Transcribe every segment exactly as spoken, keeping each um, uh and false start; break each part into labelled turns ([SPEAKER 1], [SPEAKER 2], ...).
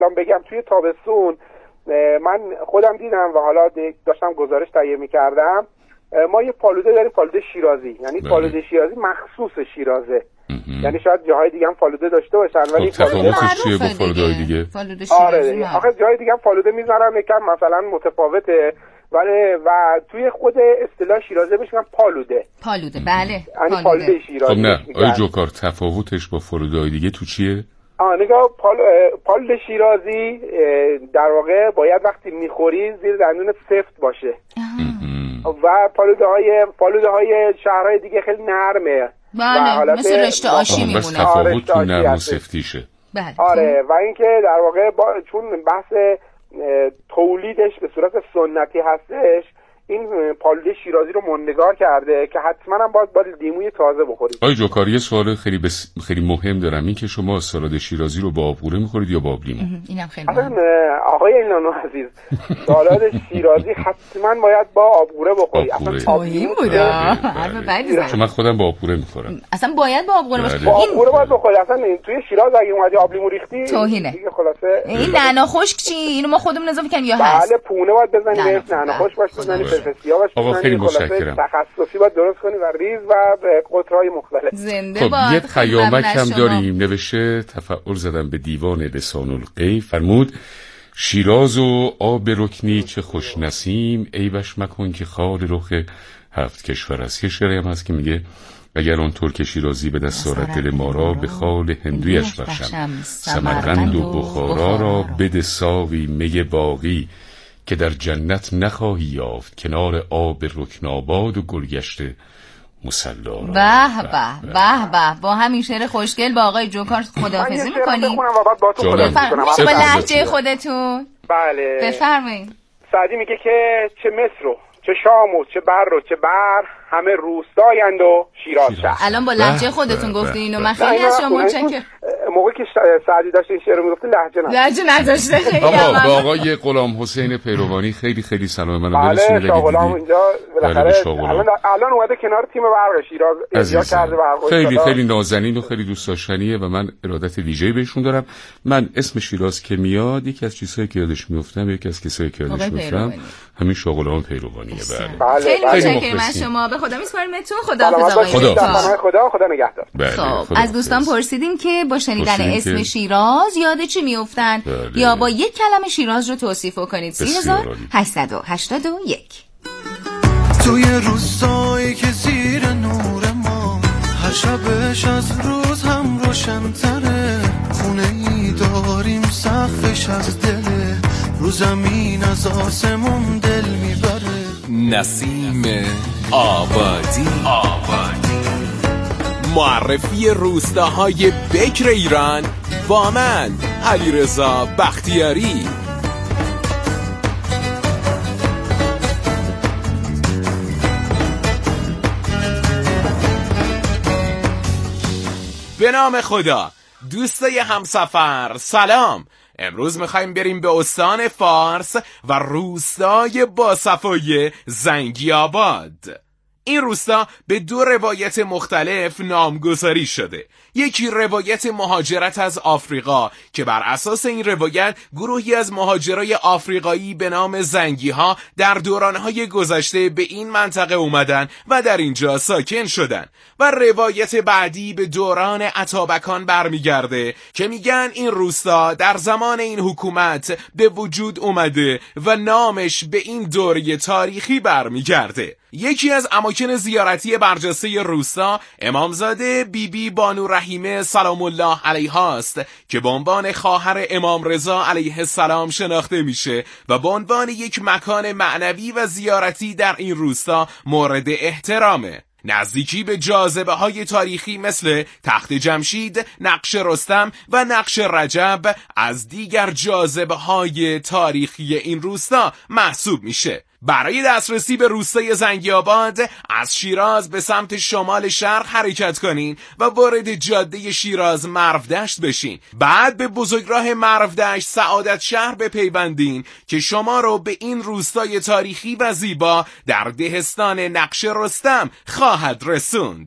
[SPEAKER 1] بگم توی تابستون من خودم دیدم و حالا داشتم گزارش تهیه می‌کردم، ما یه پالوده داریم، پالوده شیرازی، یعنی پالوده شیرازی مخصوص شیرازه. یعنی شاید جاهای دیگه هم فالوده داشته باشن ولی
[SPEAKER 2] تفاوتش چیه با فالوده‌های دیگه؟
[SPEAKER 1] آره آخه جای دیگه هم فالوده میذارن یکم مثلا متفاوته، ولی و توی خود اصطلاح شیرازه بهش میگن پالوده.
[SPEAKER 3] پالوده بله.
[SPEAKER 1] یعنی پالوده شیرازی.
[SPEAKER 2] خب نه، آقای جوکار تفاوتش با فالوده‌های دیگه تو چیه؟
[SPEAKER 1] آ نگاه پال پالوده شیرازی در واقع باید وقتی میخوری زیر دندون سفت باشه. و پالوده های پالوده های شهرهای دیگه خیلی نرمه.
[SPEAKER 3] بله مثل رشته آشی میمونه.
[SPEAKER 2] بس تفاوت تو نرم و سفتیشه.
[SPEAKER 3] بله.
[SPEAKER 1] آره و اینکه در واقع با چون بحث تولیدش به صورت سنتی هستش، این پالوده شیرازی رو موندگار کرده که حتما هم باید با لیموی تازه بخورید.
[SPEAKER 2] آقای جوکار یه سوال خیلی بس... خیلی مهم دارم، این که شما سالاد شیرازی رو با آب قوره میخورید یا با آب لیمو؟
[SPEAKER 3] اینم خیلی مهمه.
[SPEAKER 1] آقای اینانو عزیز، سالاد شیرازی حتما باید با آب قوره بخورید.
[SPEAKER 3] اصلا آب لیمو بوده. حرف بدی زدی.
[SPEAKER 2] چون من خودم با آب قوره میخورم.
[SPEAKER 3] اصلا باید با آب قوره باشه.
[SPEAKER 1] با آب قوره باید بخورید. اصلا توی شیراز اگه اومدی آب لیمو ریختی
[SPEAKER 3] توهینه.
[SPEAKER 1] دیگه خلاصه
[SPEAKER 3] این نعنا خشک چی؟ اینو ما خودمون اضافه کنیم یا هست؟
[SPEAKER 1] بله پونه باید بزنی بهش، نعنا خشک باشه بزنی، فلفل باشه.
[SPEAKER 2] آقا خیلی متشکرم.
[SPEAKER 1] تخصصی باید درست کنی و ریز و به قطرهای مختلف.
[SPEAKER 3] زنده
[SPEAKER 2] خب
[SPEAKER 3] باد.
[SPEAKER 2] یه پیامک هم داریم نوشته تفعول زدم به دیوان لسان الغیب، فرمود شیراز و آب رکنی چه خوش نسیم، عیبش مکن که خال رخ هفت کشور است. یه شعری هم هست که میگه اگر آن ترک شیرازی به دست آرد دل ما را، به خال هندویش بخشم سمرقند و بخارا را، بده ساوی می باقی که در جنت نخواهی یافت، کنار آب رکناباد و گلگشت مصلا را.
[SPEAKER 3] به به به به. با همین شعر خوشگل با آقای جوکار خداحافظی می‌کنیم. با لهجه خودتون.
[SPEAKER 1] بله
[SPEAKER 3] بفرمایید.
[SPEAKER 1] سعدی میگه که چه مصر و چه شام و چه بر و چه بر، همه روستایند و شیراز شهر.
[SPEAKER 3] الان با لهجه خودتون گفتین اینو، من خیلی از شما متشکرم.
[SPEAKER 1] موقعی که سعدی داشت این شعر رو میگفت لهجه نداشت.
[SPEAKER 3] لهجه نداشته. خیلی
[SPEAKER 2] آقا با آقای غلام حسین پیروانی خیلی خیلی سلام منو برسونید.
[SPEAKER 1] بله غلام اینجا بالاخره الان الان اومده کنار تیم برق شیراز اجرا کرده برق.
[SPEAKER 2] خیلی خیلی نازنین و خیلی دوست داشتنیه و من ارادت ویژه‌ای بهشون دارم. من اسم شیراز که میاد یکی از چیزایی که یادش میافتم، یکی از کسایی که یادش میافتم همین غلام پیروانیه. بله
[SPEAKER 3] خیلی متشکرم از شما. به خدا میسپارمتون. خداحافظ آقای
[SPEAKER 1] خدا خدا خدا نگهدار.
[SPEAKER 3] خب از دوستان پرسیدیم که با شنیدن اسم شیراز یاد چی میافتن یا با یک کلمه شیراز رو توصیف کنید. سه هزار هشتصد و هشتاد و یک.
[SPEAKER 4] توی روستایی که زیر نور ما، هر شبش از روز هم روشن‌تره، خونه ای داریم سقفش از دله، رو زمین از آسمون دل میبره.
[SPEAKER 5] نسیم آبادی آبادی معرفی روستاهای بکر ایران با من علیرضا بختیاری. به نام خدا. دوستای همسفر سلام. امروز میخوایم بریم به استان فارس و روستای باصفای زنگی آباد. این روستا به دو روایت مختلف نامگذاری شده. یکی روایت مهاجرت از آفریقا که بر اساس این روایت گروهی از مهاجرای آفریقایی به نام زنگی ها در دورانهای گذشته به این منطقه اومدن و در اینجا ساکن شدن، و روایت بعدی به دوران اتابکان برمیگرده که میگن این روستا در زمان این حکومت به وجود اومده و نامش به این دوره تاریخی برمیگرده. یکی از اماکن زیارتی برجسته روستا امامزاده بی بی بانو رحیمه سلام الله علیها است که به عنوان خواهر امام رضا علیه السلام شناخته میشه و به عنوان یک مکان معنوی و زیارتی در این روستا مورد احترامه. نزدیکی به جاذبه های تاریخی مثل تخت جمشید، نقش رستم و نقش رجب از دیگر جاذبه های تاریخی این روستا محسوب میشه. برای دسترسی به روستای زنگی آباد از شیراز به سمت شمال شرق حرکت کنین و وارد جاده شیراز مرودشت بشین. بعد به بزرگراه مرودشت سعادت شهر بپیوندین که شما رو به این روستای تاریخی و زیبا در دهستان نقش رستم خواهد رسوند.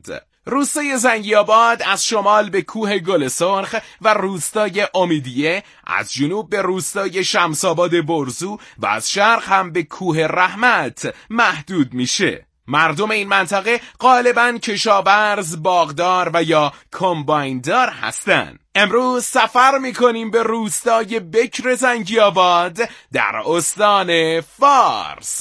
[SPEAKER 5] روستای زنگی‌آباد از شمال به کوه گل سرخ و روستای امیدیه، از جنوب به روستای شمس‌آباد برزو و از شرق هم به کوه رحمت محدود میشه. مردم این منطقه غالباً کشاورز، باغدار و یا کمبایندار هستن. امروز سفر میکنیم به روستای بکر زنگی‌آباد در استان فارس.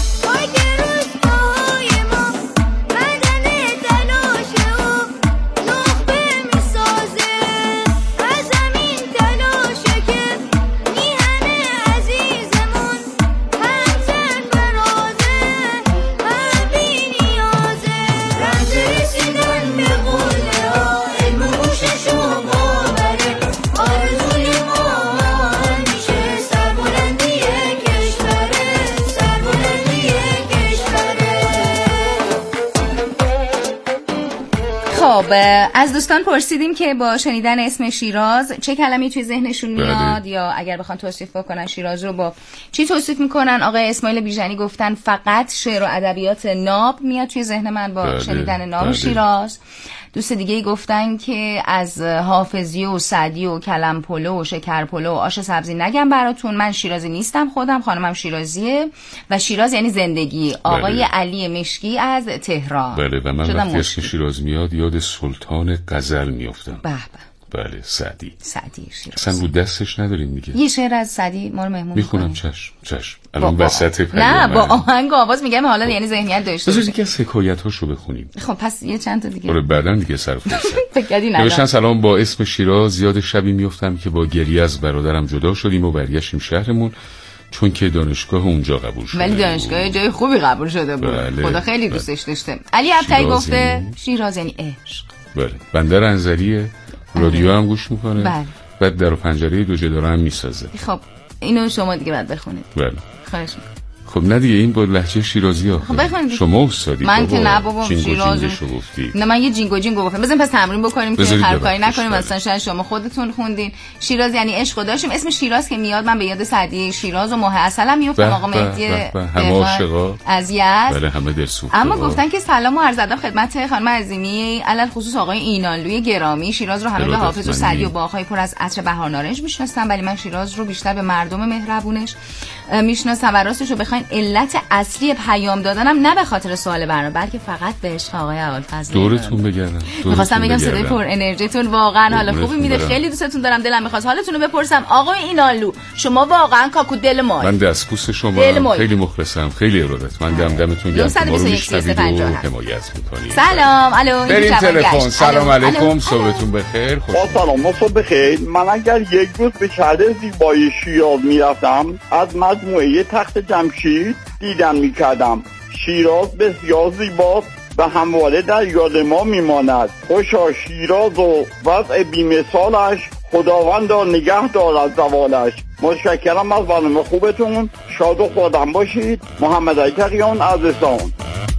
[SPEAKER 3] خب از دوستان پرسیدیم که با شنیدن اسم شیراز چه کلمه‌ای توی ذهنشون میاد، یا اگر بخوان توصیف بکنن شیراز رو با چی توصیف میکنن. آقای اسماعیل بیژنی گفتن فقط شعر و ادبیات ناب میاد توی ذهن من با بله. شنیدن نام بله. شیراز. دوست دیگه ای گفتن که از حافظی و سعدی و کلم پلو و شکر پلو و آش سبزی نگم براتون، من شیرازی نیستم، خودم خانمم شیرازیه و شیراز یعنی زندگی. آقای بله. علی مشکی از تهران.
[SPEAKER 2] بله و من وقتی اسم شیراز میاد یاد سلطان غزل میافتم.
[SPEAKER 3] به به.
[SPEAKER 2] بله سعدی.
[SPEAKER 3] سعدی شیراز.
[SPEAKER 2] اصلا رو دستش نداریم دیگه.
[SPEAKER 3] یه شعر از سعدی ما رو مهمون
[SPEAKER 2] میخونم. چشم چشم. الان وسط پیام.
[SPEAKER 3] نه با آهنگ آواز میگم حالا یعنی ذهنیت داشته.
[SPEAKER 2] بذار یکی از حکایتاشو بخونیم.
[SPEAKER 3] خب پس یه چند تا دیگه.
[SPEAKER 2] آره بعدن دیگه سر فرصت.
[SPEAKER 3] فکر کردی نه.
[SPEAKER 2] نوشتن سلام، با اسم شیراز یاد شبی میافتم که با گریه از برادرم جدا شدیم و برگشتیم شهرمون، چون که دانشگاه اونجا قبول شده.
[SPEAKER 3] ولی دانشگاه جای خوبی قبول شده بود.
[SPEAKER 2] بله.
[SPEAKER 3] خدا خیلی بله. دوستش داشته. علی ابطحی گفته یعنی... شیراز یعنی عشق.
[SPEAKER 2] بله. بندر انزلیه، رادیو هم گوش میکنه.
[SPEAKER 3] بله.
[SPEAKER 2] بعد در و پنجره دو جداره هم میسازه.
[SPEAKER 3] خب اینو شما دیگه بعد بخونید.
[SPEAKER 2] بله.
[SPEAKER 3] خواهش میکنم.
[SPEAKER 2] خب نه دیگه این با لهجه شیرازی ها.
[SPEAKER 3] خب بخونید.
[SPEAKER 2] شما استادی.
[SPEAKER 3] من که نه بابا شیرازی. نه من یه جینگو جینگو گفتم. بزن پس تمرین بکنیم که خرکاری نکنیم. مثلا شاید شما خودتون خوندین. شیراز یعنی عشق داشتیم. اسم شیراز که میاد من به یاد سعدی شیراز و ماه عسلم میافتم. آقا مهدی
[SPEAKER 2] همه عاشقا
[SPEAKER 3] از یزد.
[SPEAKER 2] بله همه دلسوخته.
[SPEAKER 3] اما گفتن که سلام و عرض ادب خدمت خانم عظیمی، علل خصوص آقای اینانلوی گرامی. شیراز رو همه به حافظ و سعدی و باغ‌های پر از عطر بهار نارنج میشناسن، ولی من شیراز رو بیشتر به مردم مهربونش میشناسم و راستش رو بخواید علت اصلی پیام دادنم نه به خاطر سوال برنامه بلکه فقط به عشق آقای ابوالفضل.
[SPEAKER 2] دورتون بگردم.
[SPEAKER 3] می‌خواستم بگم صدای پر انرژیتون واقعا حال خوبی میده، خیلی دوستتون دارم، دلم می‌خواد حالتون رو بپرسم. آقای اینالو شما واقعا کاکو دل ما.
[SPEAKER 2] من دستبوس شما خیلی مخلصم، خیلی ارادت. من دمدمتون گرم که ما رو میشنوید و حمایت می‌کنید.
[SPEAKER 3] سلام الو.
[SPEAKER 2] بریم تلفن. سلام علیکم، صبحتون بخیر. خوش
[SPEAKER 6] سلام، صبح بخیر. من اگر یک روز به شهر زیبای شیراز میرفتم از مجموعه تخت جمشید دیدن میکردم. شیراز بسیار زیباست و همواره در یاد ما میماند. خوشا شیراز و وضع بی‌مثالش، خداوند را نگه دارد زوالش. متشکرم از برنامه خوبتون، شاد و خودم باشید. محمد علی تقیان از استان.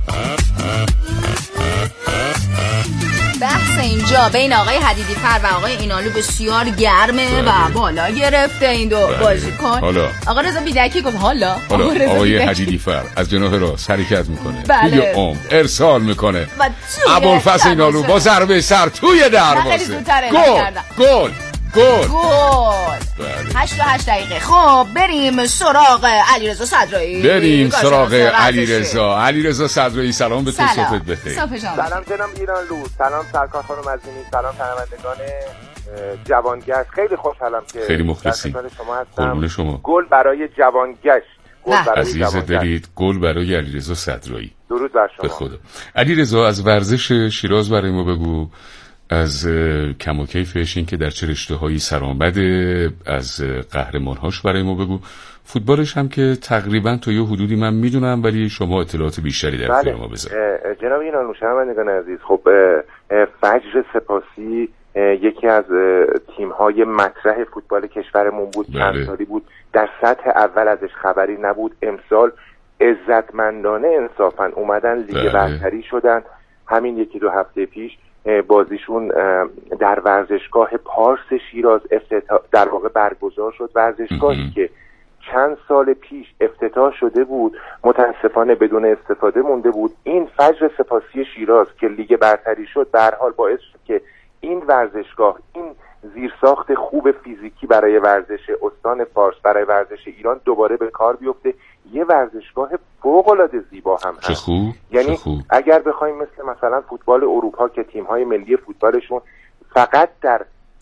[SPEAKER 3] بحث اینجا بین آقای حدیدی فر و آقای اینالو بسیار گرمه بله. و بالا گرفته این دو بازیکن.
[SPEAKER 2] حالا
[SPEAKER 3] آقا رضا بیدکی گفت حالا,
[SPEAKER 2] حالا. آقای حدیدی فر از جناح راست حرکت میکنه،
[SPEAKER 3] بله.
[SPEAKER 2] توی عمق ارسال میکنه، ابوالفضل اینالو با ضربه سر توی دروازه گل گل گل
[SPEAKER 3] گل. هشت و هشت دقیقه. خب بریم سراغ علیرضا صدرایی.
[SPEAKER 2] بریم سراغ علیرضا. علیرضا صدرایی سلام به تو، صبحت بخیر.
[SPEAKER 1] سلام جناب اینالو، سلام سرکار خانم عظیمی، سلام شنوندگان جوانگشت. خیلی خوشحالم که
[SPEAKER 2] خیلی مخلصیم
[SPEAKER 1] شما هستم.
[SPEAKER 2] شما.
[SPEAKER 1] گل برای جوانگشت. گل برای
[SPEAKER 2] عزیز دلید، گل برای علیرضا صدرایی.
[SPEAKER 1] درود بر شما.
[SPEAKER 2] به خدا. علیرضا از ورزش شیراز برای ما بگو، از کم و کیفش، این که در چه رشته‌هایی سرآمده، از قهرمان‌هاش برای ما بگو. فوتبالش هم که تقریبا تا یه حدودی من میدونم، ولی شما اطلاعات بیشتری در اختیار ما بذار.
[SPEAKER 1] جناب اینالو شنوندگان عزیز، خب فجر سپاسی یکی از تیم‌های مطرح فوتبال کشورمون بود. بله. چند سالی بود در سطح اول ازش خبری نبود. امسال عزتمندانه انصافاً اومدن لیگ بله. برتری شدن. همین یکی دو هفته پیش بازیشون در ورزشگاه پارس شیراز افتتاح در واقع برگزار شد. ورزشگاهی که
[SPEAKER 7] چند سال پیش افتتاح شده بود، متاسفانه بدون استفاده مونده بود. این فجر سپاسی شیراز که لیگ برتری شد به هر حال باعث شد که این ورزشگاه، این زیرساخت خوب فیزیکی برای ورزش استان فارس، برای ورزش ایران دوباره به کار بیفته. یه ورزشگاه فوق‌العاده زیبا هم هست.
[SPEAKER 2] چه خوب.
[SPEAKER 7] یعنی
[SPEAKER 2] چه خوب.
[SPEAKER 7] اگر بخوایم مثل مثلا فوتبال اروپا که تیم‌های ملی فوتبالشون فقط در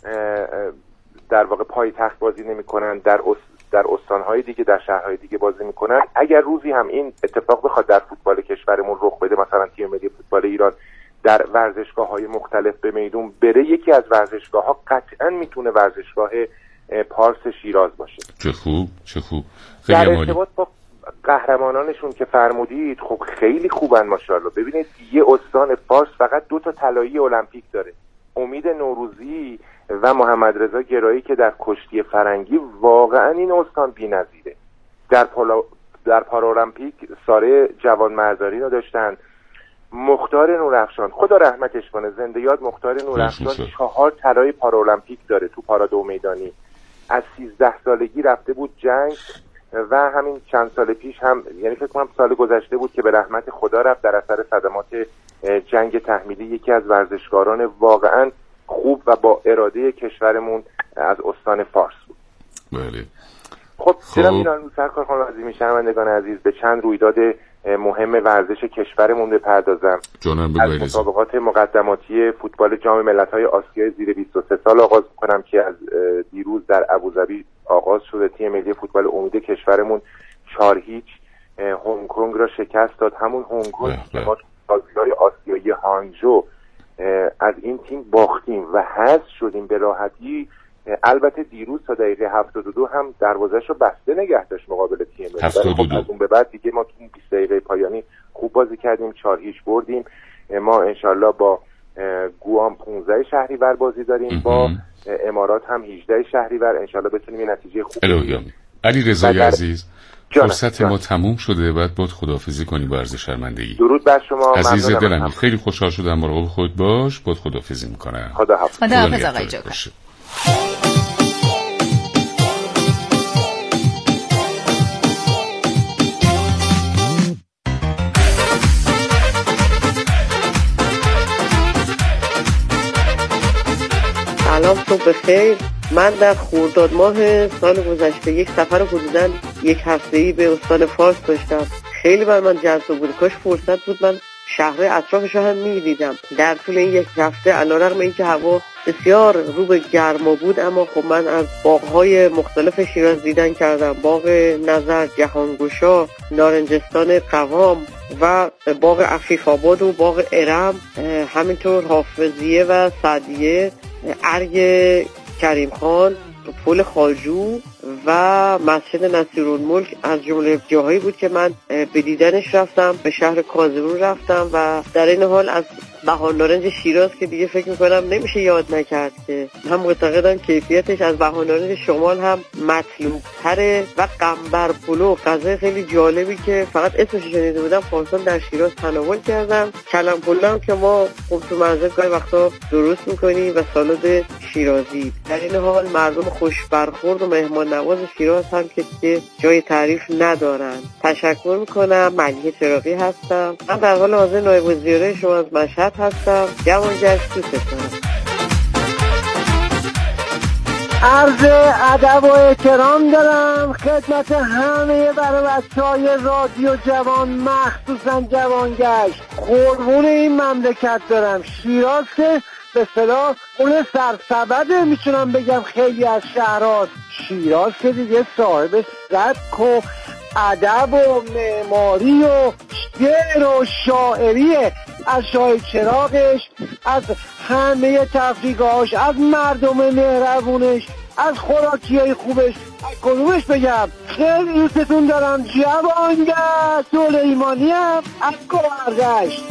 [SPEAKER 7] در واقع پایتخت بازی نمی‌کنن، در در استان‌های دیگه، در شهرهای دیگه بازی می‌کنن، اگر روزی هم این اتفاق بخواد در فوتبال کشورمون رخ بده، مثلا تیم ملی فوتبال ایران در ورزشگاه‌های مختلف به میدون بره، یکی از ورزشگاه‌ها قطعاً میتونه ورزشگاه پارس شیراز باشه.
[SPEAKER 2] چه خوب، چه خوب. خیلی
[SPEAKER 7] در
[SPEAKER 2] عالی.
[SPEAKER 7] ارتباط با قهرمانانشون که فرمودید، خب خیلی خوبن ماشاءالله. ببینید یه استان فارس فقط دو تا طلایی المپیک داره، امید نوروزی و محمد رضا گرایی که در کشتی فرنگی واقعا این استان بی‌نظیره. در پالا در پارالمپیک ساره جوانمردانی رو داشتن. مختار نورافشان خدا رحمتش کنه، زنده یاد مختار نورافشان، چهار طلای پارالمپیک داره تو پارادو میدانی. از سیزده سالگی رفته بود جنگ و همین چند سال پیش هم، یعنی فکر کنم سال گذشته بود که به رحمت خدا رفت در اثر صدمات جنگ تحمیلی. یکی از ورزشکاران واقعا خوب و با اراده کشورمون از استان فارس بود.
[SPEAKER 2] بله.
[SPEAKER 7] خب چرا میران سرکار خانم عزیزی، شنوندگان عزیز، به چند رویداد مهم ورزش کشورمون بپردازم. از مسابقات مقدماتی فوتبال جام ملت‌های آسیای زیر بیست و سه سال آغاز می‌کنم که از دیروز در ابوظبی آغاز شده. تیم ملی فوتبال امید کشورمون چهار هیچ هنگ کنگ را شکست داد. همون هنگ کنگ که ما بازی‌های آسیایی هانجو از این تیم باختیم و حذف شدیم به راحتی. البته دیروز تا دقیقه هفتاد و دو هم دروازه‌ش رو بسته نگه داشت مقابل تیم ملی.
[SPEAKER 2] هفتاد و دو.
[SPEAKER 7] از اون به بعد دیگه ما تو بیست دقیقه پایانی خوب بازی کردیم، چهار هیچ بردیم. ما انشالله با گوام پانزده شهریور بازی داریم، با امارات هم هجده شهریور. انشالله بتونیم یه نتیجه خوب بگیریم.
[SPEAKER 2] علی رضای عزیز، فرصت ما تموم شده، بعد باید خداحافظی کنیم با عرض شرمندگی.
[SPEAKER 7] درود بر شما
[SPEAKER 2] عزیز دلم، خیلی خوشحال شدم. مراقب خود باش. باید خداحافظی میکنم.
[SPEAKER 7] خداحافظ.
[SPEAKER 3] خداحافظ آقای جوکر.
[SPEAKER 8] سلام، صبح بخیر. من در خرداد ماه سال گذشته یک سفر حدوداً یک هفته‌ای به استان فارس داشتم. خیلی بر من جذاب بود. کاش فرصت بود من شهر اطرافش هم می‌دیدم. در طول این یک هفته علیرغم اینکه هوا بسیار رو به گرما بود، اما خب من از باغ‌های مختلف شیراز دیدن کردم. باغ نظر، جهانگشا، نارنجستان قوام و باغ عفیف آباد و باغ ارم، همینطور حافظیه و سعدیه، ارگ کریم خان، پل خالجو و مسجد نصیرالملک از جمله جاهایی بود که من به دیدنش رفتم. به شهر کازرون رفتم و در این حال از بهار نارنج شیراز که دیگه فکر میکنم نمیشه یاد نکرد که هم معتقدم کیفیتش از بهار نارنج شمال هم مطلوب تره و قنبر پلو، غذای خیلی جالبی که فقط اسمش شنیده بودم پارسال در شیراز تناول کردم. کلم پلو هم که ما خب تو منزل گاهی وقتا درست میکنیم و سالاد شیرازی. در این حال مردم خوش برخورد و مهمان نواز شیراز هم که دیگه جای تعریف ندارن. تشکر میکنم. ملیحه چراغی هستم. من در حال حاضر نایب الوزراء شما از مشهد هستم. جوانگشت دوستتون.
[SPEAKER 9] عرض ادب و احترام دارم خدمت همه برای بچهای رادیو جوان، مخصوصا جوانگشت. قربون این مملکت دارم. شیراز که به اصطلاح اون سرسبده، میتونم بگم خیلی از شهرهاست. شیراز که دیگه صاحب سبک و ادب و معماری و شعر و شاعریه. از شاه چراغش، از همه تفریحاتش، از مردم مهربونش، از خوراکیای خوبش. از کدومش بگم؟ خیلی دوستتون دارم. جوانگشت سلیمانی هم از گوهرگشت.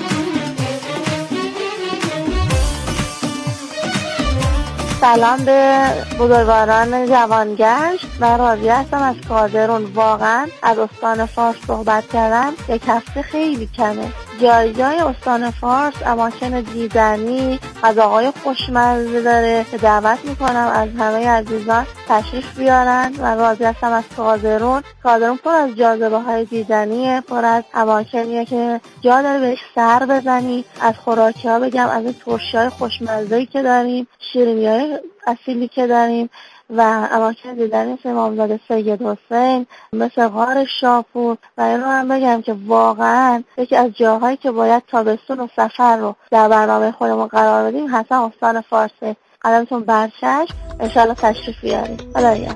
[SPEAKER 10] سلام به بزرگواران جوانگشت. من راضی هستم از کازرون. واقعا از استان فارس صحبت کردم یک هفته خیلی کمه. جای جای استان فارس اماکن دیدنی غذاهای خوشمزه داره که دعوت میکنم از همه عزیزان تشریف بیارن و راضی هستم از کازرون. کازرون پر از جاذبه های دیدنیه، پر از اماکنیه که جا داره بهش سر بزنی. از خوراکی ها بگم از این ترشی های خوشمزه‌ای که داریم، شیرینی های اصیلی که داریم و اماکن دیدنی مثل امامزاده سید حسین، مثل غار شاپور. و این رو هم بگم که واقعا یکی از جاهایی که باید تابستون و سفر رو در برنامه خودمون قرار بدیم حتما استان فارسه. قدمتون برچش، انشالله تشریف بیاریم. خدایا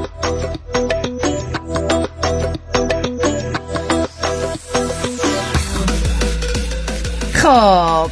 [SPEAKER 3] خب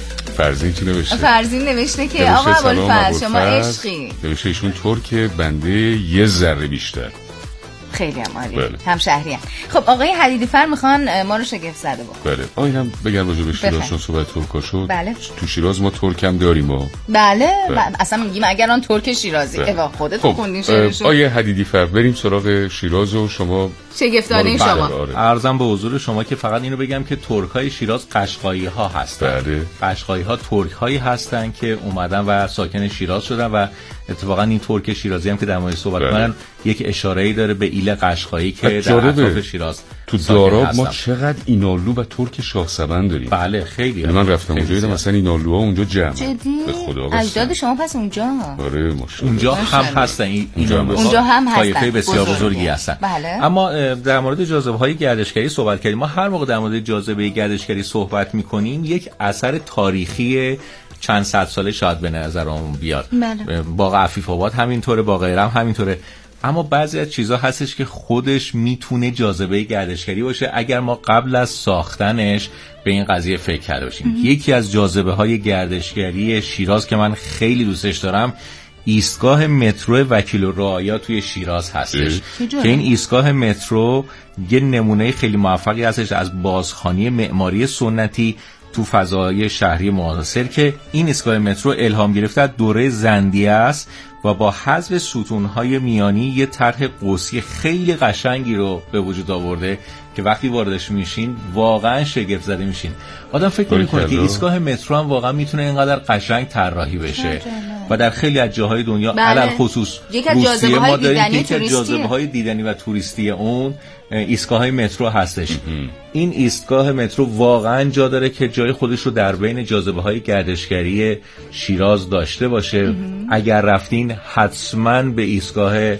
[SPEAKER 2] فرزین چی نوشته؟
[SPEAKER 3] فرزین نوشته که آقا ابوالفضل شما عشقی.
[SPEAKER 2] نوشته ایشون ترک بنده یه ذره بیشتر.
[SPEAKER 3] خیلی هم عالی.
[SPEAKER 2] بله.
[SPEAKER 3] هم شهری هم. خب آقای حدیدی فر میخوان ما رو شگفت زده بکنن.
[SPEAKER 2] بله. آینم بگم راجع به شیرازشون صحبت ترکا شد.
[SPEAKER 3] بله.
[SPEAKER 2] تو شیراز ما ترک هم داریم ما.
[SPEAKER 3] بله. بله. اصلا میگیم اگر آن ترک شیرازی. بله. اوا خودت خب. خوندین شعرشو.
[SPEAKER 2] آیه حدیدی فر بریم سراغ شیراز و شما
[SPEAKER 3] شگفتانه شما.
[SPEAKER 2] آره.
[SPEAKER 11] عرضم به حضور شما که فقط اینو بگم که ترکای شیراز قشقایی ها هستن.
[SPEAKER 2] بله.
[SPEAKER 11] قشقایی ها ترک هایی هستن که اومدن و ساکن شیراز شدن و اتفاقا این ترک شیرازی هم که در مورد صحبت
[SPEAKER 2] بله.
[SPEAKER 11] کنن یک اشاره‌ای داره به ایل قشقایی که در اطراف شیراز
[SPEAKER 2] تو داراب ما چقدر اینالو و ترک شاهسبند داریم.
[SPEAKER 11] بله خیلی.
[SPEAKER 2] من رفتم اونجا دیدم مثلا اینالوها اونجا جمع.
[SPEAKER 3] جدی؟
[SPEAKER 2] به خدا
[SPEAKER 3] اجداد شما پس اونجا؟
[SPEAKER 2] آره ماشاءالله.
[SPEAKER 11] اونجا هم هستن این
[SPEAKER 3] اونجا, اونجا هم هستن.
[SPEAKER 11] طایفه بسیار بزرگی هستن.
[SPEAKER 3] بله.
[SPEAKER 11] اما در مورد جاذبه‌های گردشگری صحبت کردیم. ما هر موقع در مورد جاذبه گردشگری صحبت می‌کنیم یک اثر تاریخی چند صد ساله شاید به نظرمون بیاد.
[SPEAKER 3] بله.
[SPEAKER 11] باغ عفیف آباد همینطوره، باغ ایرم همینطوره. اما بعضی از چیزها هستش که خودش میتونه جاذبه گردشگری باشه اگر ما قبل از ساختنش به این قضیه فکر کرده باشیم. یکی از جاذبه های گردشگری شیراز که من خیلی دوستش دارم ایستگاه مترو وکیل الرعایا توی شیراز هستش که این ایستگاه مترو یه نمونه خیلی موفقی هستش از بازخوانی معماری سنتی تو فضای شهری معاصر که این ایستگاه مترو الهام گرفته از دوره زندیه است و با حذف ستون‌های میانی یه طرح قوسی خیلی قشنگی رو به وجود آورده که وقتی واردش میشین واقعا شگفت زده میشین. آدم فکر نمی‌کنه که ایستگاه مترو هم واقعا میتونه اینقدر قشنگ طراحی بشه و در خیلی از جاهای دنیا علل خصوص روسیه ما داریم که یکی از جاذبه‌های دیدنی و توریستی اون ایستگاه‌های مترو هستش. این ایستگاه مترو واقعا جا داره که جای خودش رو در بین جاذبه‌های گردشگری شیراز داشته باشه. اگر رفتین حتما به ایستگاه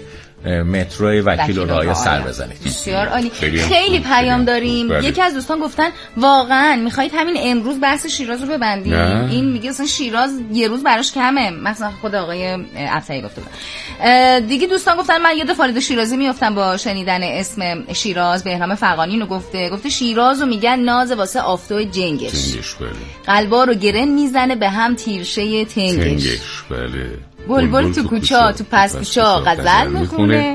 [SPEAKER 11] مترو وکیل الرعایا سر بزنید.
[SPEAKER 3] بسیار عالی. خیلی, خیلی پیام داریم. بله. یکی از دوستان گفتن واقعا میخواید همین امروز بحث شیراز رو ببندیم. این میگه اصلا شیراز یه روز براش کمه. مثلا خود آقای افسری گفته بود. دیگه دوستان گفتن من یاد فالد شیرازی میافتم با شنیدن اسم شیراز. بهرام فغانی رو گفته گفته شیراز رو میگن ناز واسه آفتو جنگش.
[SPEAKER 2] جنگش بله.
[SPEAKER 3] قلبا رو گره میزنه به هم تیرشه تنگش.
[SPEAKER 2] تنگش بله.
[SPEAKER 3] بلبل تو کوچا تو پس کوچا غزل میخونه.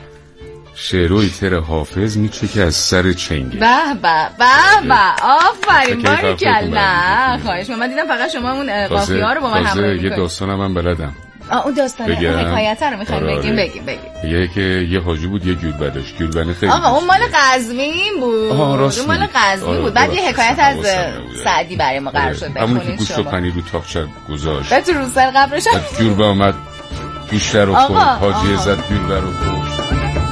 [SPEAKER 2] شعروی تر حافظ میچه که از سر چنگش.
[SPEAKER 3] به به به به آفرین باریکلا. خواهش من دیدم فقط شما اون قافیه ها رو با من همراه میکنید.
[SPEAKER 2] یه داستانم من بلدم.
[SPEAKER 3] آه اون داستانه اون حکایت رو میخوایم بگیم بگیم بگیم.
[SPEAKER 2] یه که یه حاجی بود یه گلبه داشت. گلبه خیلی
[SPEAKER 3] آقا اون مال قزوین بود. اون مال قزوین بود. بعد یه حکایت از سعدی برای ما قرار شد بخونید شما.
[SPEAKER 2] همون که گوشت و پنیر رو تاقچه گذاشت.
[SPEAKER 3] بعد تو روسر قبرش
[SPEAKER 2] گلبه اومد بیشتر رو خورد. حاجی زد گلبه رو کشت.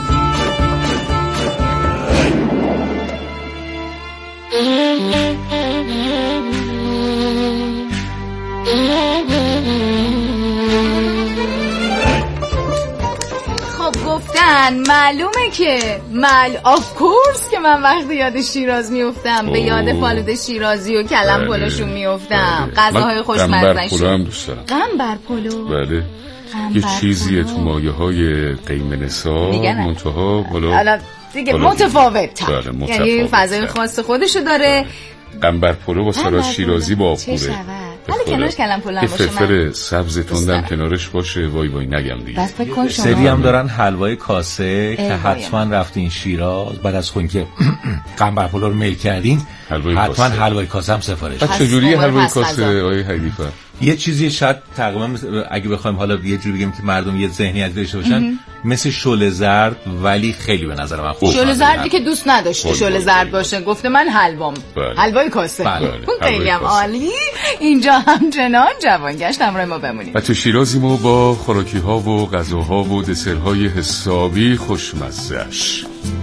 [SPEAKER 3] گفتن معلومه که مال آف کورس که من وقتی یاد شیراز میافتم به یاد فالود شیرازی و کلم پلوشو میافتم. غذاهای خوشمزه‌اش.
[SPEAKER 2] قنبر پلو هم دوست دارم.
[SPEAKER 3] قنبر پلو.
[SPEAKER 2] بله. یه چیزیه تو مایه‌های قیمنسا منتها بالا
[SPEAKER 3] دیگه متفاوت.
[SPEAKER 2] بله متفاوت.
[SPEAKER 3] یعنی فضای خاص خودشو داره.
[SPEAKER 2] قنبر پلو با سراز شیرازی با آبپوره.
[SPEAKER 3] ولی کنارش کلم پلو هم باشه.
[SPEAKER 2] فلفل سبز تندم کنارش باشه. وای وای نگم دیگه.
[SPEAKER 3] بس فکر کن شما.
[SPEAKER 11] سری هم دارن حلوای کاسه که حتما رفتین شیراز بعد از خون که قنبر پلو رو میل کردین حتما حلوای کاسه هم سفارش.
[SPEAKER 2] چجوری حلوای کاسه آیه حدیفه؟
[SPEAKER 11] یه چیزی شاید تقریبا اگه بخوایم حالا یه جوری بگیم که مردم یه ذهنیت داشته باشن مثل شل زرد، ولی خیلی به نظر من خوب.
[SPEAKER 3] شل زردی که دوست نداشته شل زرد باشه، گفته من حلوام حلوای کاسه. اون خیلی هم عالی. اینجا همچنان جوانگشت همراه ما بمونید.
[SPEAKER 2] و تو شیرازی ما با خوراکی ها و غذاها و دسرهای حسابی خوشمزه‌اش.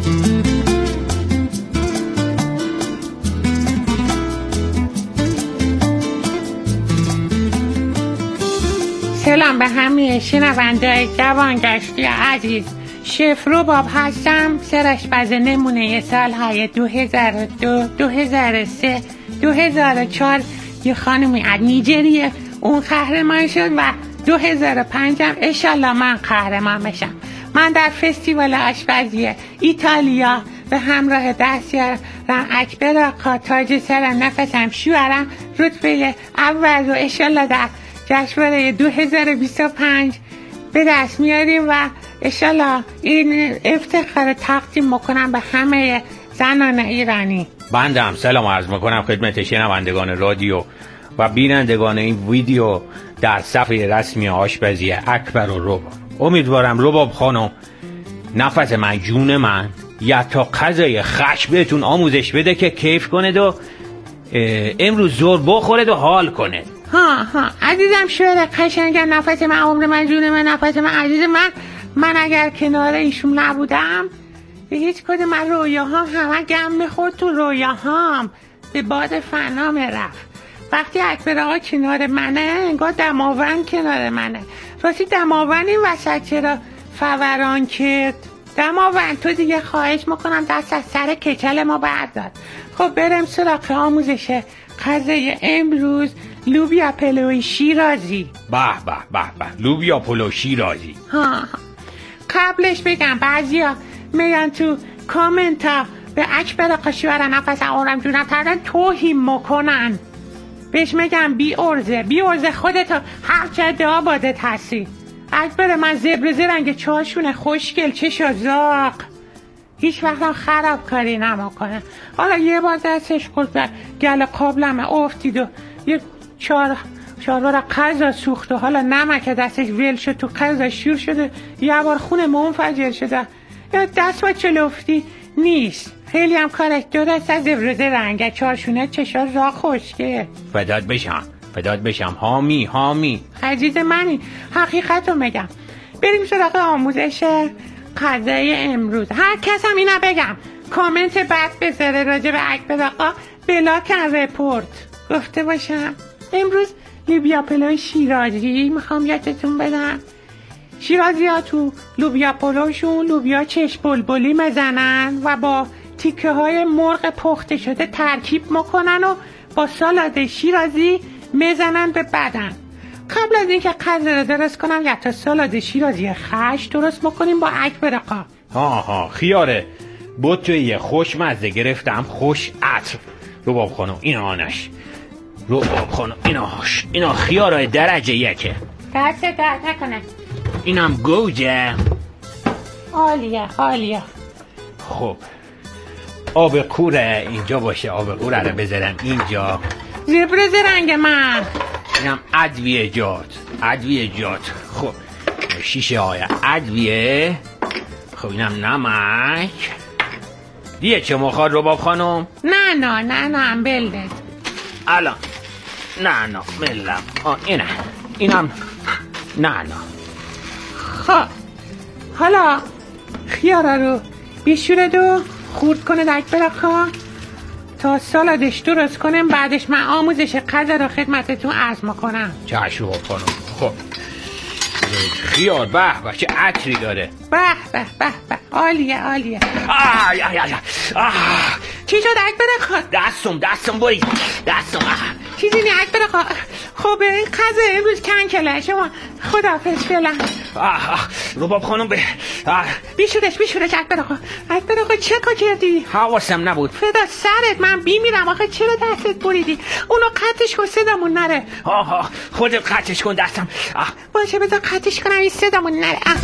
[SPEAKER 12] سلام به همه شنونده‌های جوانگشتی عزیز. شف رباب هستم، سرآشپز نمونه سالهای دو هزار و دو، دو هزار و سه، دو هزار و چهار. یه خانمی از نیجریه اون قهرمان شد و دو هزار و پنج هم انشالله من قهرمان بشم. من در فستیوال آشپزی ایتالیا به همراه دستیارم اکبر آقا تاج سرم نفسم شوهرم رتبه اول رو انشالله در جشنواره دو هزار و بیست و پنج به دست میاریم و انشالله این افتخار تقدیم میکنم به همه زنان ایرانی.
[SPEAKER 13] بنده هم سلام عرض میکنم خدمت شنوندگان رادیو و بینندگان این ویدیو در صفحه رسمی آشپزی اکبر و رباب. امیدوارم رباب خانم نفس من جون من یا تا غذای خش بهتون آموزش بده که کیف کنید و امروز زور بخورید و حال کنید.
[SPEAKER 12] ها ها عزیزم شعر قشنگم، نفس من عمر من جون من، نفس من عزیز من. من اگر کنار ایشون نبودم به هیچ کدوم من رویاهام همه گم میخورد تو رویاهام به باد فنا میرفت. وقتی اکبر آقا کنار منه انگار دماوند کنار منه. راستی دماوند این وسط چرا فوران کرد؟ دماوند تو دیگه خواهش میکنم دست از سر کچل ما بردار. خب بریم سراغ آموزش غذای امروز، لوبیا پلو شیرازی.
[SPEAKER 13] به به به به لوبیا پلو شیرازی.
[SPEAKER 12] ها قبلش بگم بعضیا میان تو کامنت ها به اکبر آقا شوهر نفس آرام جونم تردن توهین میکنن. بهش میگم بی ارزه بی ارزه خودتو هر جده آبادت هستی. اکبر من زبر زرنگ چاشونه خوشگل چشا زاق هیچ وقتم خراب کاری نمیکنه. حالا یه بار دستش خورد گل قابلمه افتید و یه چهار چهار بار قضا سوخت و حالا نمک دستش ول شد تو قضا شور شده، یه بار خونه منفجر شده. یا دست با چلوفتی نیست، خیلی هم کارش درست از ابراز رنگ چارشونه چشا زاق خوشگه.
[SPEAKER 13] فدات بشم فدات بشم حامی حامی
[SPEAKER 12] عزیز منی. حقیقت رو میگم. بریم سراغ آموزش غذای امروز. هر کس هم اینا بگم کامنت بد بذاره راجع به اکبر آقا بلاکن رپورت گفته باشم. امروز لوبیا پلو شیرازی میخوام یادتون بدم. شیرازی ها تو لوبیا پلوشون لوبیا چشم بلبلی میزنن و با تیکه های مرغ پخته شده ترکیب میکنن و با سالاد شیرازی میزنن به بدن. قبل از اینکه غذا رو درست کنم یا تا سالاد شیرازی خش درست میکنیم با اکبر آقا.
[SPEAKER 13] ها ها خیاره بطری خوشمزه گرفتم، خوش عطر. رباب خانم این آنش، رباب خانم ایناش، اینا خیارای درجه یکه.
[SPEAKER 12] دست درد نکنه.
[SPEAKER 13] اینم گوجه.
[SPEAKER 12] عالیه عالیه.
[SPEAKER 13] خب آب کوره اینجا باشه، آب کوره رو بذارم اینجا.
[SPEAKER 12] زبر زرنگ من.
[SPEAKER 13] اینم ادویه جات، ادویه جات. خب شیشه های ادویه. خب اینم نمک. دیگه چه مخواد رباب خانم؟
[SPEAKER 12] نه نه نه نه هم بلدت
[SPEAKER 13] الان. نه نه ملم. آه اینه اینم نه نه.
[SPEAKER 12] خب حالا خیاره رو بشورد و خورد کنه اکبر آقا تا سالادش درست کنم. بعدش من آموزش غذا رو خدمتتون عرض میکنم.
[SPEAKER 13] چشم رباب خانم. خب خیار به به چه عطری داره.
[SPEAKER 12] به به به به عالیه عالیه.
[SPEAKER 13] آه آه آه آه.
[SPEAKER 12] چی شد اکبر آقا؟
[SPEAKER 13] دستم دستم بایی دستم.
[SPEAKER 12] چیزی نی اکبر آقا. خب این غذا امروز کنکله شما خداحافظ فعلا.
[SPEAKER 13] آه آه رباب خانم به
[SPEAKER 12] بیشورش بیشورش اکبر آقا. اکبر آقا چه کار کردی؟
[SPEAKER 13] حواسم نبود.
[SPEAKER 12] فدا سرت من بی میرم آقا. چرا دستت بریدی؟ اونو قطعش کن صدامون نره.
[SPEAKER 13] آه آه خودت قطعش کن دستم. آه
[SPEAKER 12] باشه بذار قطعش کنم این صدامون نره. آه.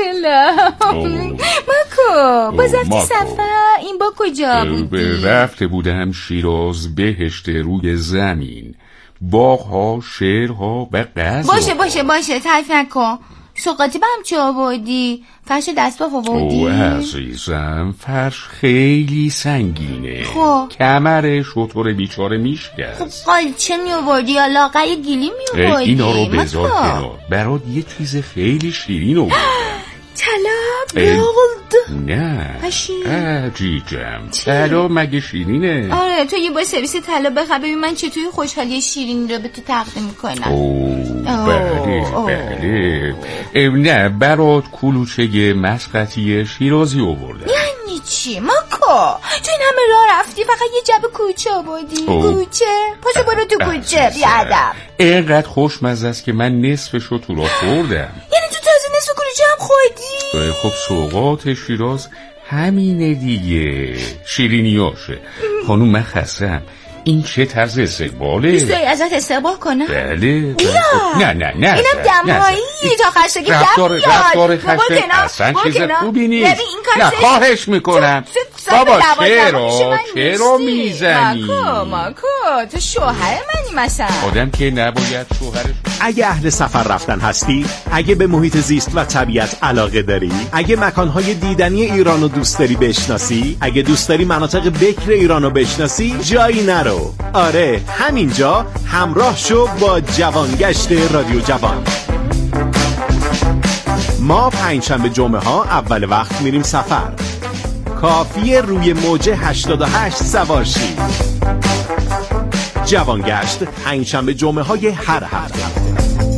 [SPEAKER 3] سلام ماکو باز رفتی سفر؟ این با کجا بودی؟
[SPEAKER 2] رفته بودم شیراز، بهشت روی زمین، باغ‌ها، شعرها و غزل.
[SPEAKER 3] باشه باشه باشه تعریف نکن. سوقاتی با هم چه آوردی؟ فرش دستباف آوردی؟
[SPEAKER 2] او عزیزم فرش خیلی سنگینه.
[SPEAKER 3] خب
[SPEAKER 2] کمر شطور بیچاره میشکست.
[SPEAKER 3] خب قالچه می آوردی یا لاغر گیلی می آوردی؟
[SPEAKER 2] اینا رو بذار کنار، برات یه چیز خیلی شیرین آوردم.
[SPEAKER 3] طلا گلد.
[SPEAKER 2] نه
[SPEAKER 3] پشین
[SPEAKER 2] عجیجم، طلا مگه شیرینه؟
[SPEAKER 3] آره تو یه با سرویس طلا بخواه ببین من چطوری خوشحالی شیرین رو به تو تقدیم میکنم.
[SPEAKER 2] اوه بله بله. نه برات کلوچه مسقطی شیرازی آوردم.
[SPEAKER 3] یعنی چی ماکو؟ تو این همه راه رفتی فقط یه جبه کوچه آوردی؟ کوچه؟ پاشو برو تو کوچه بیادم.
[SPEAKER 2] اینقدر خوشمزه است که من نصفشو تو راه خوردم.
[SPEAKER 3] یعنی تو تازه نصف کلوچه هم خوردی؟
[SPEAKER 2] خب سوغات شیراز همینه دیگه، شیرینیاشه. خانوم من خستم، این چه طرز استقباله؟
[SPEAKER 3] دوست داری ازت استقبال کنم؟
[SPEAKER 2] بله
[SPEAKER 3] نه
[SPEAKER 2] نه نه نه
[SPEAKER 3] اینم دمایی تا خشتگی
[SPEAKER 2] رفتار رفتار خشتگ اصلا چیز خوبی نیست. نه خواهش میکنم بابا چرا چرا میزنی؟
[SPEAKER 3] ماکو ماکو تو شوهر منی مثلا.
[SPEAKER 2] آدم که نباید شوهرش.
[SPEAKER 14] اگه اهل سفر رفتن هستی، اگه به محیط زیست و طبیعت علاقه داری، اگه مکانهای دیدنی ایران رو دوست داری بشناسی، اگه دوست داری مناطق بکر ایران رو بشناسی، جایی نرو. آره همینجا همراه شو با جوانگشت رادیو جوان. ما پنجشنبه جمعه ها اول وقت میریم سفر. کافیه روی موجه هشتاد و هشت سوار شی. جوانگشت پنجشنبه جمعه های هر هفته.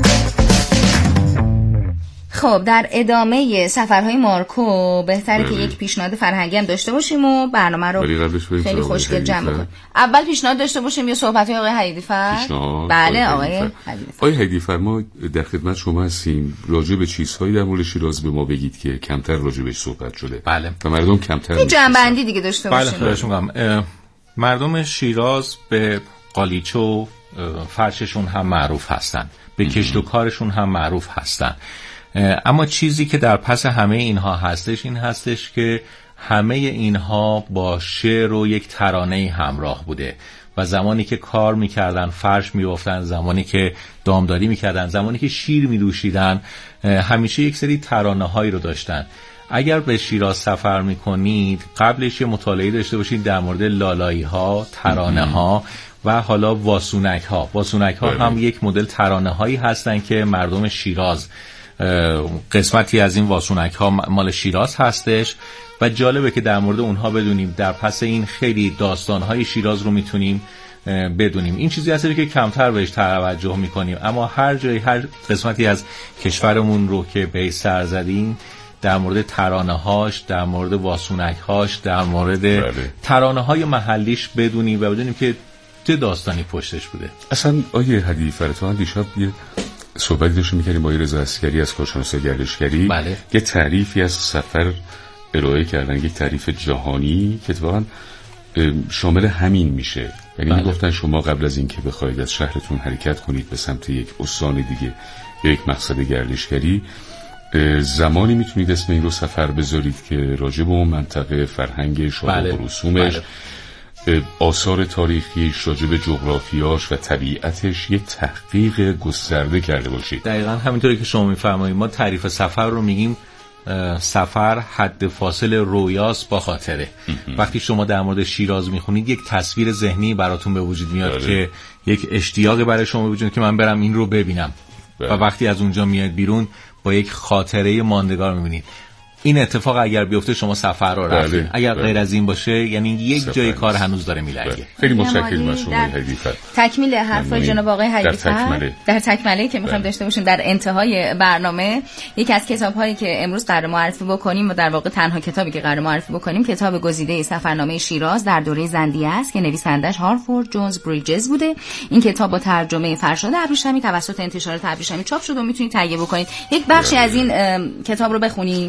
[SPEAKER 3] خب در ادامه سفرهای مارکو بهتره که یک پیشنهاد فرهنگی هم داشته باشیم و برنامه رو خیلی خوشگل جمع کنیم. اول پیشنهاد داشته باشیم یا صحبت‌های آقای حدیدی‌فر؟ بله آقای حدیدی‌فر.
[SPEAKER 2] آقای حدیدی‌فر ما در خدمت شما هستیم. راجع به چیزهایی در مورد شیراز به ما بگید که کمتر راجع بهش صحبت شده.
[SPEAKER 11] بله.
[SPEAKER 2] و مردم کمتر
[SPEAKER 3] یه جنبندی دیگه داشته باشیم.
[SPEAKER 11] بله خواهش می‌کنم. مردم شیراز به قالیچه و فرششون هم معروف هستن. به کشت و کارشون هم معروف هستن. اما چیزی که در پس همه اینها هستش این هستش که همه اینها با شعر و یک ترانه همراه بوده و زمانی که کار میکردن فرش میافتن، زمانی که دامداری میکردن، زمانی که شیر میدوشیدن، همیشه یک سری ترانه هایی رو داشتن. اگر به شیراز سفر میکنید قبلش یه مطالعه داشته باشید در مورد لالایی ها، ترانه ها و حالا واسونک ها. واسونک ها هم یک مدل ترانه هایی هستن که مردم شیراز، قسمتی از این واسونک ها مال شیراز هستش و جالبه که در مورد اونها بدونیم. در پس این خیلی داستان های شیراز رو میتونیم بدونیم. این چیزی هستی که کمتر بهش توجه میکنیم، اما هر جایی هر قسمتی از کشورمون رو که به سر زدیم در مورد ترانه هاش، در مورد واسونک هاش، در مورد بله. ترانه های محلیش بدونیم و بدونیم که چه داستانی پشتش بوده.
[SPEAKER 2] اصلا آیه حدیدی‌فر تو دیشب یه صحبتی داشتیم می‌کردیم با رضا عسکری از کارشناسی گردشگری.
[SPEAKER 11] بله.
[SPEAKER 2] یه تعریفی از سفر ارائه کردن، یک تعریف جهانی که اتفاقاً شامل همین میشه. یعنی بله. گفتن شما قبل از اینکه بخواید از شهرتون حرکت کنید به سمت یک استان دیگه یا یک مقصد گردشگری، زمانی میتونید اسم این رو سفر بذارید که راجع به اون منطقه، فرهنگ شاهد بله. و رسومش، بله. آثار تاریخیش، راجع به جغرافیاش و طبیعتش یه تحقیق گسترده کرده باشید.
[SPEAKER 11] دقیقاً همینطوری که شما میفرمایید. ما تعریف سفر رو میگیم سفر حد فاصل رویاست با خاطره. وقتی شما در مورد شیراز میخونید یک تصویر ذهنی براتون به وجود میاد بله. که یک اشتیاقی برای شما به وجود که من برم این رو ببینم بله. و وقتی از اونجا میاد بیرون با یک خاطره ماندگار میبینید. این اتفاق اگر بیفته شما سفر رو رفتید. بله، اگر بله. غیر از این باشه یعنی یک سفر جای کار هنوز داره میلنگه. بله.
[SPEAKER 2] خیلی متشکرم از شما حدیدی‌فر.
[SPEAKER 3] تکمیل حرفای جناب آقای حدیدی‌فر در تکمله در تکمله که می‌خوایم داشته باشیم در انتهای برنامه، یکی از کتاب‌هایی که امروز قرار معرفی بکنیم و در واقع تنها کتابی که قرار معرفی بکنیم کتاب گزیده سفرنامه شیراز در دوره زندیه است که نویسندش هارفورد جونز بریجز بوده. این کتاب با ترجمه فرشاد ابریشمی توسط انتشارات ابریشمی چاپ شده و میتونید تهیه بکنید. یک بخشی بله. از این کتاب رو بخونیم.
[SPEAKER 2] بخونید.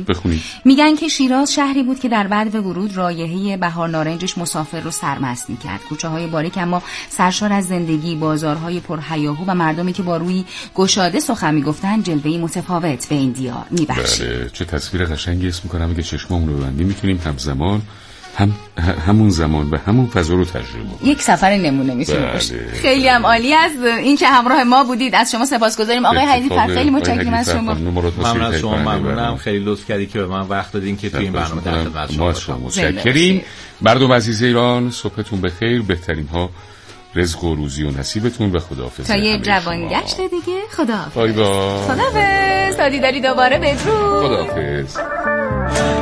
[SPEAKER 3] میگن که شیراز شهری بود که در بعد ورود رایحه بهار نارنجش مسافر رو سرمست میکرد. کوچه های باریک اما سرشار از زندگی، بازارهای پرهیاهو و مردمی که با روی گشاده سخن میگفتن جلوه‌ای متفاوت به این دیار میبخشید.
[SPEAKER 2] بله، چه تصویر قشنگی اسم میکنم اگه چشممون رو ببندیم میتونیم همزمان هم همون زمان به همون فضا رو تجربه کنیم.
[SPEAKER 3] یک سفر نمونه میتونه
[SPEAKER 2] بله.
[SPEAKER 3] باشه. خیلی هم عالی از این که همراه ما بودید. از شما سپاسگزاریم آقای حدیث. خیلی متشکرم از شما.
[SPEAKER 11] ممنون از شما. ممنونم، خیلی لطف کردی که به من وقت دادین که تو این برنامه در خدمت شما باشم.
[SPEAKER 2] متشکریم. مردم عزیز ایران، صبحتون بخیر، بهترین ها رزق و روزی و نصیبتون و خداحافظ.
[SPEAKER 3] تا یه جوانگشت دیگه. خداحافظ.
[SPEAKER 2] بای بای.
[SPEAKER 3] خداحافظ. تا دیداری دوباره. بدرود.
[SPEAKER 2] خداحافظ.